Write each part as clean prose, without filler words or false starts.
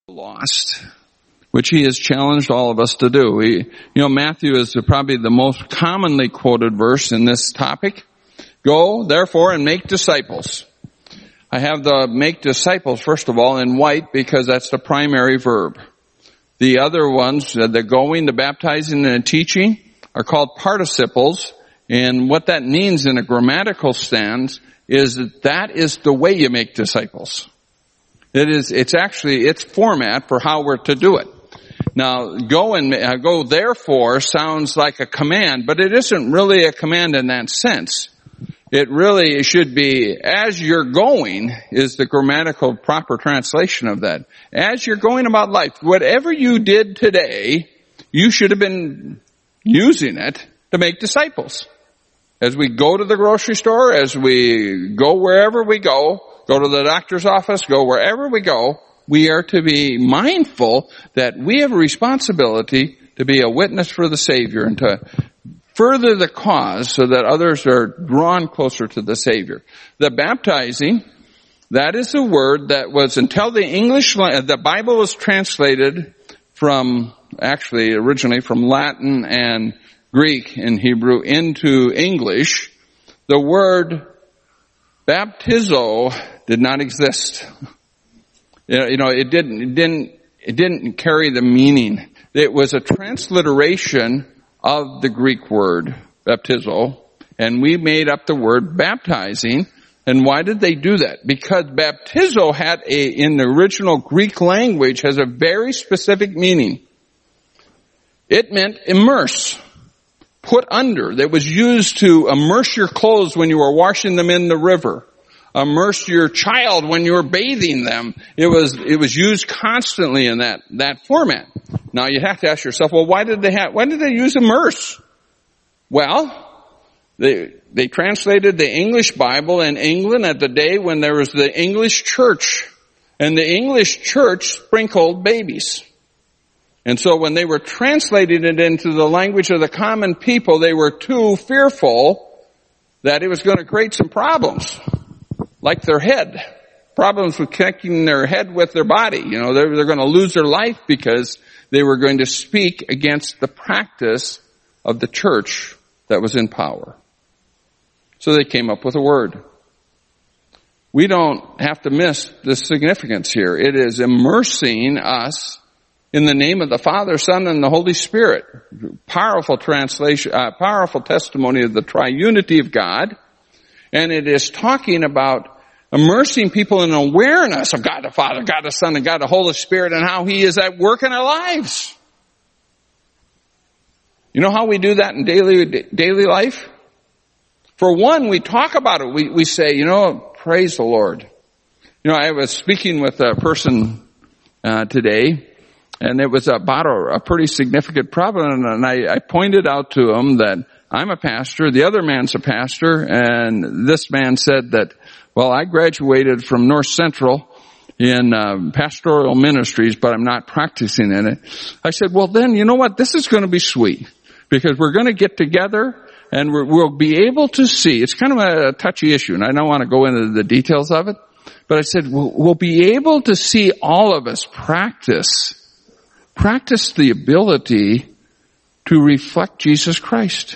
lost, which he has challenged all of us to do. Matthew is probably the most commonly quoted verse in this topic. Go, therefore, and make disciples. I have the make disciples, first of all, in white because that's the primary verb. The other ones, the going, the baptizing, and the teaching, are called participles. And what that means in a grammatical stance is that is the way you make disciples. It's format for how we're to do it. Now, go therefore sounds like a command, but it isn't really a command in that sense. It really should be, as you're going, is the grammatical proper translation of that. As you're going about life, whatever you did today, you should have been using it to make disciples. As we go to the grocery store, as we go wherever we go to the doctor's office, go wherever we go, we are to be mindful that we have a responsibility to be a witness for the Savior and to further the cause so that others are drawn closer to the Savior. The baptizing, that is a word that was until the Bible was translated originally from Latin and Greek and Hebrew into English. The word baptizo did not exist. It didn't carry the meaning. It was a transliteration of the Greek word baptizo, and we made up the word baptizing. And why did they do that? Because baptizo in the original Greek language has a very specific meaning. It meant immerse, put under. That was used to immerse your clothes when you were washing them in the river. Immerse your child when you were bathing them. It was used constantly in that format. Now you have to ask yourself, well, why did they use immerse? Well, they translated the English Bible in England at the day when there was the English church. And the English church sprinkled babies. And so when they were translating it into the language of the common people, they were too fearful that it was going to create some problems. Like their head. Problems with connecting their head with their body. They're going to lose their life because they were going to speak against the practice of the church that was in power. So they came up with a word. We don't have to miss the significance here. It is immersing us in the name of the Father, Son, and the Holy Spirit. Powerful translation, powerful testimony of the triunity of God. And it is talking about immersing people in awareness of God the Father, God the Son, and God the Holy Spirit, and how He is at work in our lives. You know how we do that in daily life? For one, we talk about it. We say, praise the Lord. I was speaking with a person today, and it was about a pretty significant problem, and I pointed out to him that I'm a pastor, the other man's a pastor, and this man said that, well, I graduated from North Central in pastoral ministries, but I'm not practicing in it. I said, well, then, you know what? This is going to be sweet, because we're going to get together and we'll be able to see. It's kind of a touchy issue, and I don't want to go into the details of it, but I said, we'll be able to see all of us practice the ability to reflect Jesus Christ.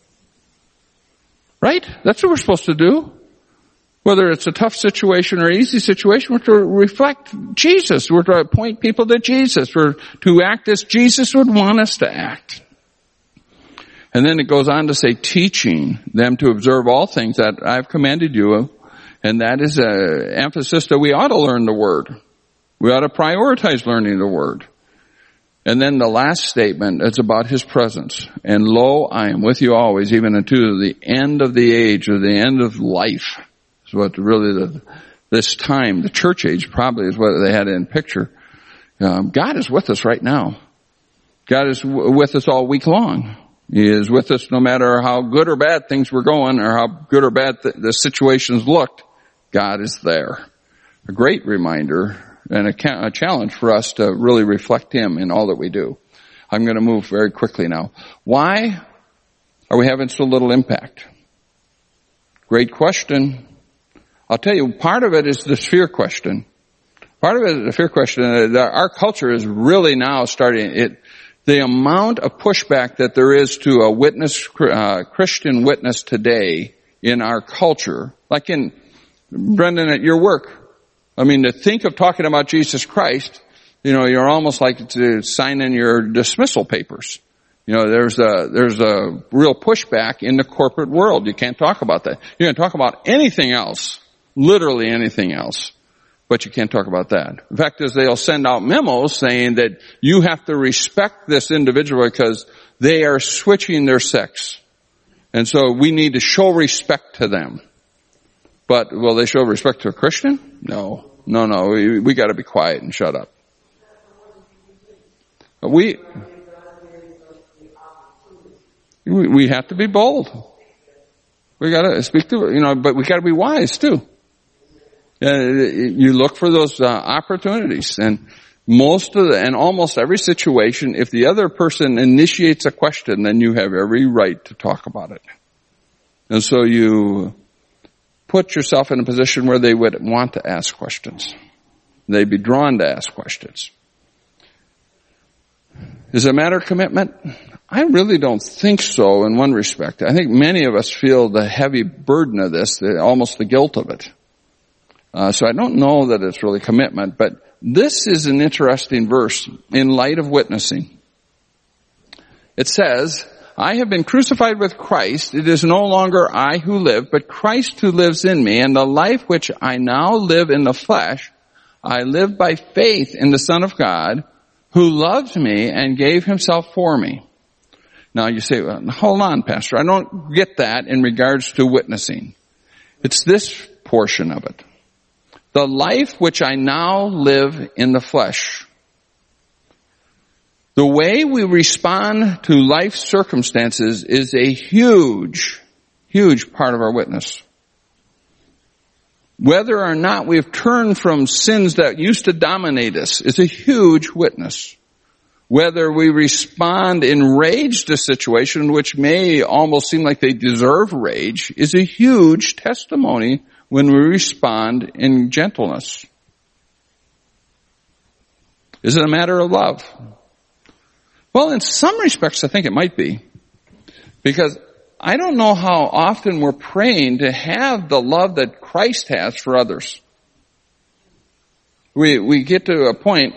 Right? That's what we're supposed to do. Whether it's a tough situation or easy situation, we're to reflect Jesus. We're to point people to Jesus. We're to act as Jesus would want us to act. And then it goes on to say, teaching them to observe all things that I've commanded you. And that is an emphasis that we ought to learn the Word. We ought to prioritize learning the Word. And then the last statement is about His presence. And lo, I am with you always, even unto the end of the age, or the end of life. Is what really this time, the church age probably is what they had in picture. God is with us right now. God is with us all week long. He is with us no matter how good or bad things were going, or how good or bad the situations looked. God is there. A great reminder and a challenge for us to really reflect Him in all that we do. I'm going to move very quickly now. Why are we having so little impact? Great question. I'll tell you, part of it is this fear question. Part of it is a fear question. Our culture is really now starting the amount of pushback that there is to a Christian witness today in our culture, like in, Brendan, at your work. I mean, to think of talking about Jesus Christ, you're almost like to sign in your dismissal papers. There's a real pushback in the corporate world. You can't talk about that. You can talk about anything else, literally anything else, but you can't talk about that. The fact is, they'll send out memos saying that you have to respect this individual because they are switching their sex. And so we need to show respect to them. But will they show respect to a Christian? No. We got to be quiet and shut up. We have to be bold. We got to speak to, but we got to be wise too. You look for those opportunities, and almost every situation, if the other person initiates a question, then you have every right to talk about it. And so you put yourself in a position where they would want to ask questions. They'd be drawn to ask questions. Is it a matter of commitment? I really don't think so in one respect. I think many of us feel the heavy burden of this, almost the guilt of it. So I don't know that it's really commitment, but this is an interesting verse in light of witnessing. It says, I have been crucified with Christ. It is no longer I who live, but Christ who lives in me. And the life which I now live in the flesh, I live by faith in the Son of God, who loved me and gave himself for me. Now you say, well, hold on, Pastor. I don't get that in regards to witnessing. It's this portion of it. The life which I now live in the flesh. The way we respond to life circumstances is a huge, huge part of our witness. Whether or not we've turned from sins that used to dominate us is a huge witness. Whether we respond in rage to situations which may almost seem like they deserve rage is a huge testimony when we respond in gentleness. Is it a matter of love? Well, in some respects, I think it might be. Because I don't know how often we're praying to have the love that Christ has for others. We get to a point.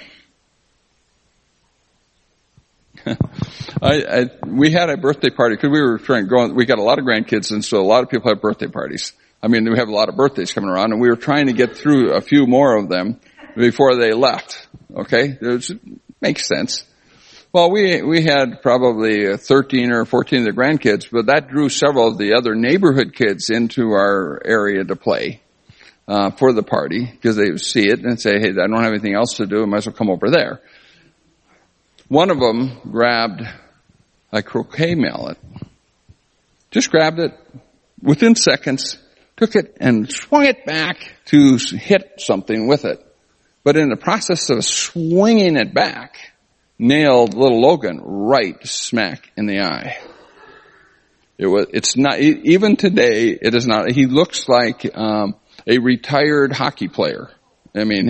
We had a birthday party because we were we got a lot of grandkids, and so a lot of people have birthday parties. I mean, we have a lot of birthdays coming around, and we were trying to get through a few more of them before they left. Okay? It makes sense. Well, we had probably 13 or 14 of the grandkids, but that drew several of the other neighborhood kids into our area to play for the party, because they would see it and say, hey, I don't have anything else to do, I might as well come over there. One of them grabbed a croquet mallet, just grabbed it within seconds, took it and swung it back to hit something with it. But in the process of swinging it back, nailed little Logan right smack in the eye. It's not, even today, it is not, he looks like a retired hockey player. I mean,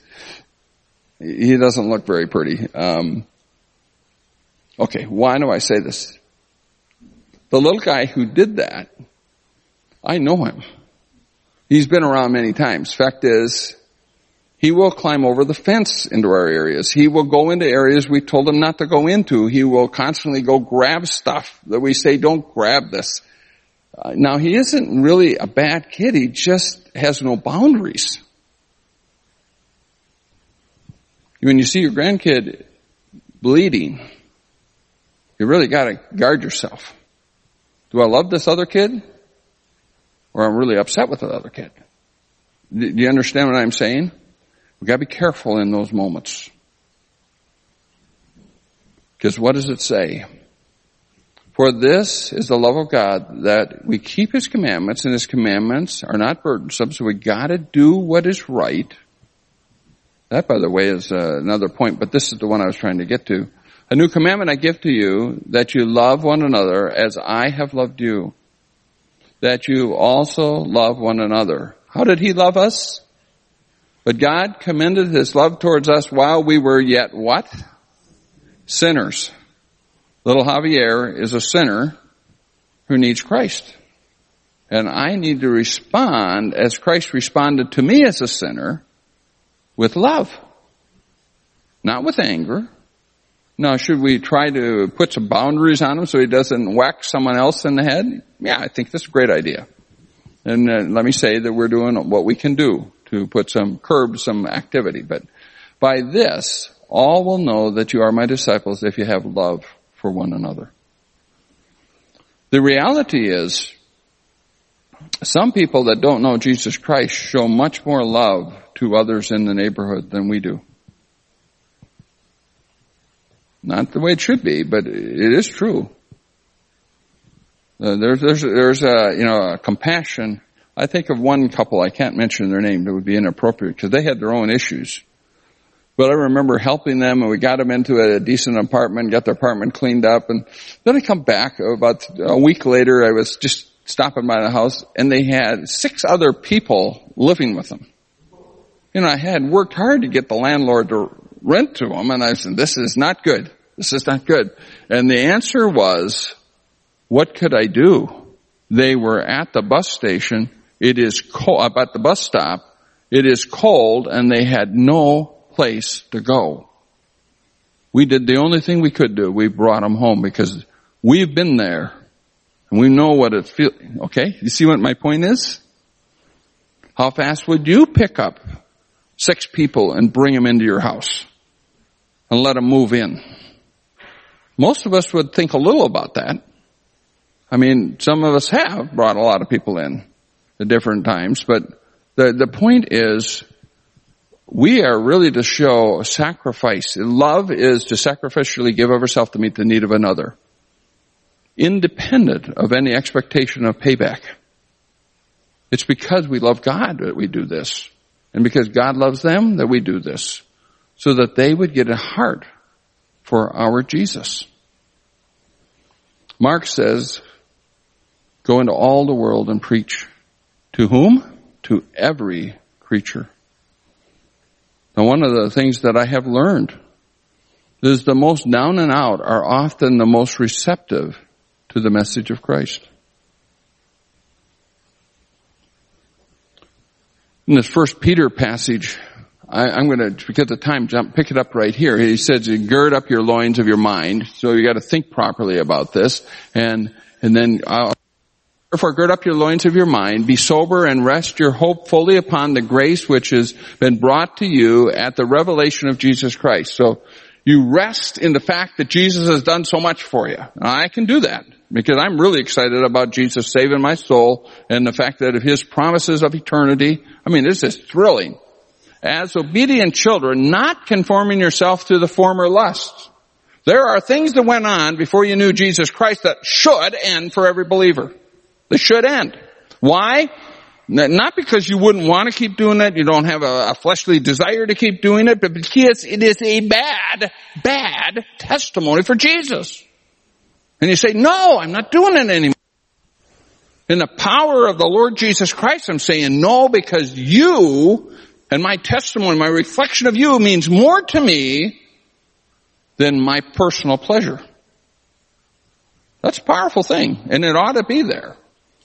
he doesn't look very pretty. Okay, why do I say this? The little guy who did that, I know him. He's been around many times. Fact is, he will climb over the fence into our areas. He will go into areas we told him not to go into. He will constantly go grab stuff that we say, don't grab this. Now, he isn't really a bad kid. He just has no boundaries. When you see your grandkid bleeding, you really got to guard yourself. Do I love this other kid? Or I'm really upset with the other kid? Do you understand what I'm saying? We've got to be careful in those moments. Because what does it say? For this is the love of God, that we keep His commandments, and His commandments are not burdensome, so we got to do what is right. That, by the way, is another point, but this is the one I was trying to get to. A new commandment I give to you, that you love one another as I have loved you, that you also love one another. How did He love us? But God commended his love towards us while we were yet what? Sinners. Little Javier is a sinner who needs Christ. And I need to respond as Christ responded to me as a sinner with love. Not with anger. Now, should we try to put some boundaries on him so he doesn't whack someone else in the head? Yeah, I think that's a great idea. And let me say that we're doing what we can do to put some curb, some activity. But by this, all will know that you are my disciples if you have love for one another. The reality is, some people that don't know Jesus Christ show much more love to others in the neighborhood than we do. Not the way it should be, but it is true. There's a compassion. I think of one couple, I can't mention their name, that would be inappropriate because they had their own issues. But I remember helping them, and we got them into a decent apartment, got their apartment cleaned up, and then I come back about a week later. I was just stopping by the house, and they had 6 other people living with them. I had worked hard to get the landlord to rent to them, and I said, this is not good. This is not good. And the answer was, what could I do? They were at the bus station. It is cold, at the bus stop. It is cold, and they had no place to go. We did the only thing we could do. We brought them home because we've been there, and we know what it feels. Okay, you see what my point is? How fast would you pick up 6 people and bring them into your house and let them move in? Most of us would think a little about that. I mean, some of us have brought a lot of people in at different times, but the point is, we are really to show sacrifice. Love is to sacrificially give of ourselves to meet the need of another, independent of any expectation of payback. It's because we love God that we do this, and because God loves them that we do this, so that they would get a heart for our Jesus. Mark says, go into all the world and preach. To whom? To every creature. Now, one of the things that I have learned is the most down and out are often the most receptive to the message of Christ. In this 1 Peter passage, I'm going to, because of time, pick it up right here. He says, gird up your loins of your mind. So you got to think properly about this. And then, therefore, gird up your loins of your mind, be sober, and rest your hope fully upon the grace which has been brought to you at the revelation of Jesus Christ. So you rest in the fact that Jesus has done so much for you. Now, I can do that because I'm really excited about Jesus saving my soul and the fact that of his promises of eternity. I mean, this is thrilling. As obedient children, not conforming yourself to the former lusts. There are things that went on before you knew Jesus Christ that should end for every believer. They should end. Why? Not because you wouldn't want to keep doing it, you don't have a fleshly desire to keep doing it, but because it is a bad testimony for Jesus. And you say, no, I'm not doing it anymore. In the power of the Lord Jesus Christ, I'm saying no, because you and my testimony, my reflection of you means more to me than my personal pleasure. That's a powerful thing, and it ought to be there.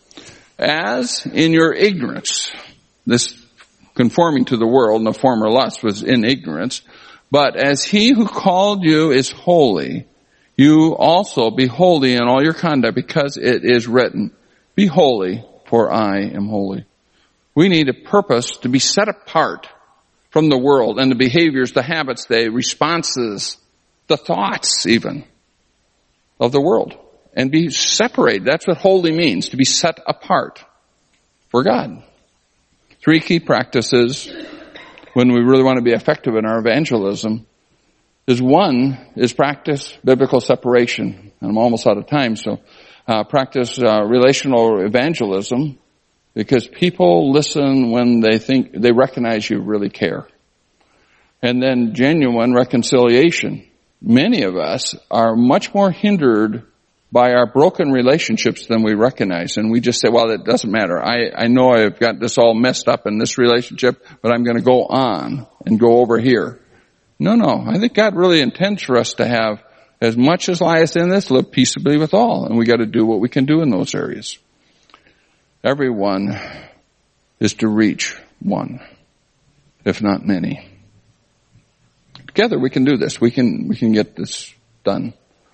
As in your ignorance, this conforming to the world and the former lust was in ignorance, but as he who called you is holy, you also be holy in all your conduct, because it is written, be holy, for I am holy. We need a purpose to be set apart from the world and the behaviors, the habits, the responses, the thoughts even of the world. And be separated. That's what holy means, to be set apart for God. 3 key practices when we really want to be effective in our evangelism is, one is practice biblical separation. And I'm almost out of time, so practice relational evangelism, because people listen when they recognize you really care. And then genuine reconciliation. Many of us are much more hindered by our broken relationships than we recognize. And we just say, well, it doesn't matter. I know I've got this all messed up in this relationship, but I'm going to go on and go over here. No. I think God really intends for us to have as much as lieth in this, live peaceably with all. And we got to do what we can do in those areas. Everyone is to reach one, if not many. Together we can do this. We can get this done.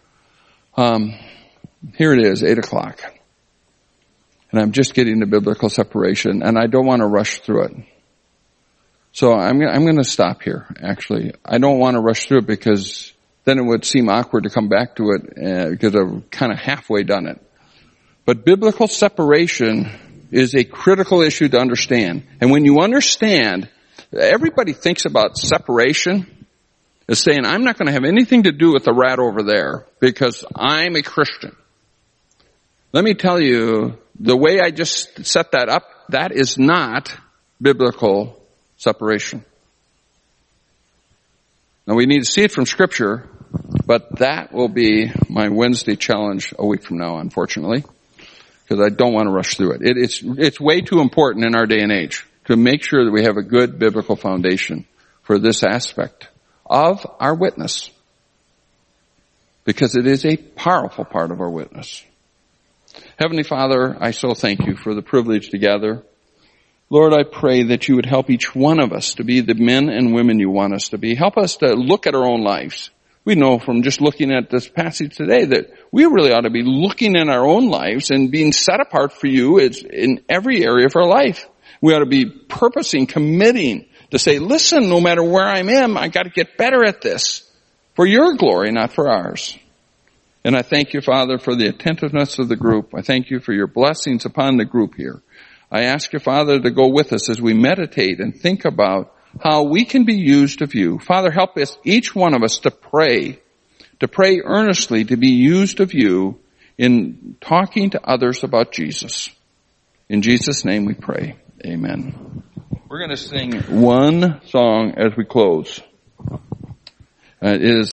Here it is, 8:00. And I'm just getting to biblical separation, and I don't want to rush through it. So I'm going to stop here, actually. I don't want to rush through it because then it would seem awkward to come back to it because I've kind of halfway done it. But biblical separation is a critical issue to understand. And when you understand, everybody thinks about separation as saying, I'm not going to have anything to do with the rat over there because I'm a Christian. Let me tell you, the way I just set that up, that is not biblical separation. Now we need to see it from Scripture, but that will be my Wednesday challenge a week from now, unfortunately, because I don't want to rush through it. It's way too important in our day and age to make sure that we have a good biblical foundation for this aspect of our witness, because it is a powerful part of our witness. Heavenly Father, I so thank you for the privilege to gather. Lord, I pray that you would help each one of us to be the men and women you want us to be. Help us to look at our own lives. We know from just looking at this passage today that we really ought to be looking in our own lives and being set apart for you in every area of our life. We ought to be purposing, committing to say, listen, no matter where I am, I got to get better at this for your glory, not for ours. And I thank you, Father, for the attentiveness of the group. I thank you for your blessings upon the group here. I ask you, Father, to go with us as we meditate and think about how we can be used of you. Father, help us, each one of us, to pray earnestly to be used of you in talking to others about Jesus. In Jesus' name we pray. Amen. We're going to sing one song as we close. It is